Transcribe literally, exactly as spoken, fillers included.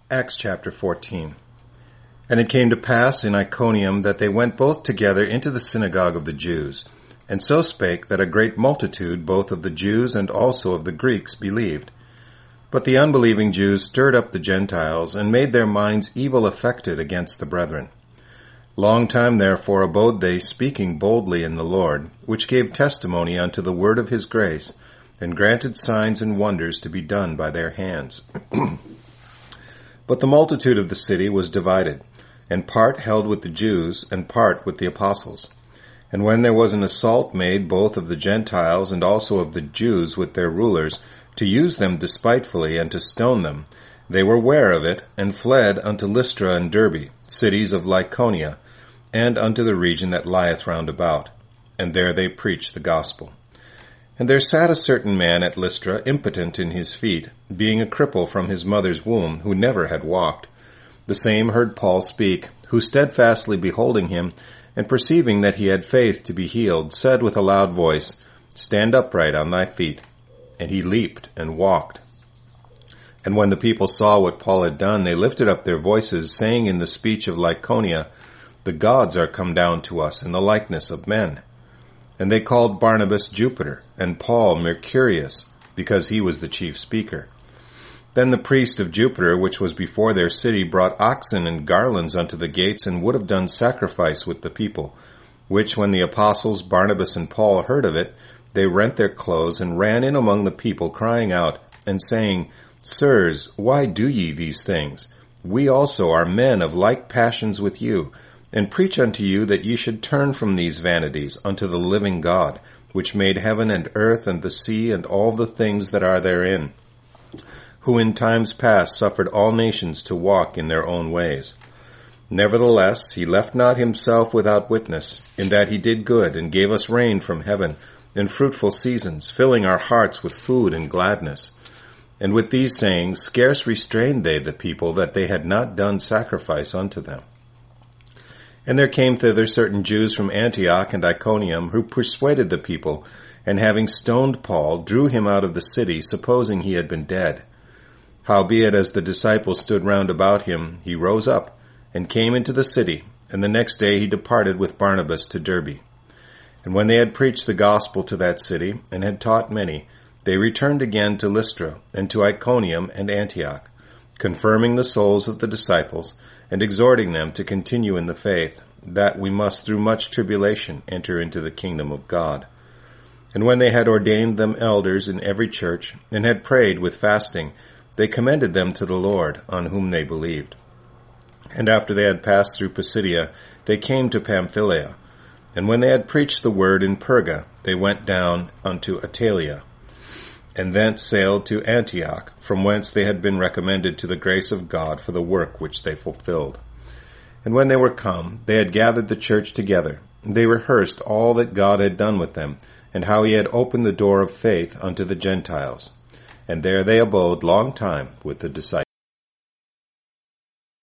Acts chapter fourteen. And it came to pass in Iconium that they went both together into the synagogue of the Jews, and so spake that a great multitude both of the Jews and also of the Greeks believed. But the unbelieving Jews stirred up the Gentiles, and made their minds evil affected against the brethren. Long time therefore abode they, speaking boldly in the Lord, which gave testimony unto the word of his grace, and granted signs and wonders to be done by their hands. But the multitude of the city was divided, and part held with the Jews, and part with the apostles. And when there was an assault made both of the Gentiles and also of the Jews with their rulers, to use them despitefully and to stone them, they were ware of it, and fled unto Lystra and Derbe, cities of Lycaonia, and unto the region that lieth round about. And there they preached the gospel. And there sat a certain man at Lystra, impotent in his feet, being a cripple from his mother's womb, who never had walked. The same heard Paul speak, who steadfastly beholding him, and perceiving that he had faith to be healed, said with a loud voice, Stand upright on thy feet. And he leaped and walked. And when the people saw what Paul had done, they lifted up their voices, saying in the speech of Lycaonia, The gods are come down to us in the likeness of men. And they called Barnabas Jupiter, and Paul Mercurius, because he was the chief speaker. Then the priest of Jupiter, which was before their city, brought oxen and garlands unto the gates, and would have done sacrifice with the people, which when the apostles Barnabas and Paul heard of it, they rent their clothes, and ran in among the people, crying out, and saying, Sirs, why do ye these things? We also are men of like passions with you, and preach unto you that ye should turn from these vanities unto the living God, which made heaven and earth and the sea and all the things that are therein, who in times past suffered all nations to walk in their own ways. Nevertheless, he left not himself without witness, in that he did good, and gave us rain from heaven, and fruitful seasons, filling our hearts with food and gladness. And with these sayings scarce restrained they the people, that they had not done sacrifice unto them. And there came thither certain Jews from Antioch and Iconium, who persuaded the people, and having stoned Paul, drew him out of the city, supposing he had been dead. Howbeit, as the disciples stood round about him, he rose up, and came into the city, and the next day he departed with Barnabas to Derbe. And when they had preached the gospel to that city, and had taught many, they returned again to Lystra, and to Iconium and Antioch, confirming the souls of the disciples, and exhorting them to continue in the faith, that we must through much tribulation enter into the kingdom of God. And when they had ordained them elders in every church, and had prayed with fasting, they commended them to the Lord, on whom they believed. And after they had passed through Pisidia, they came to Pamphylia. And when they had preached the word in Perga, they went down unto Attalia, and thence sailed to Antioch, from whence they had been recommended to the grace of God for the work which they fulfilled. And when they were come, they had gathered the church together. They rehearsed all that God had done with them, and how he had opened the door of faith unto the Gentiles. And there they abode long time with the disciples.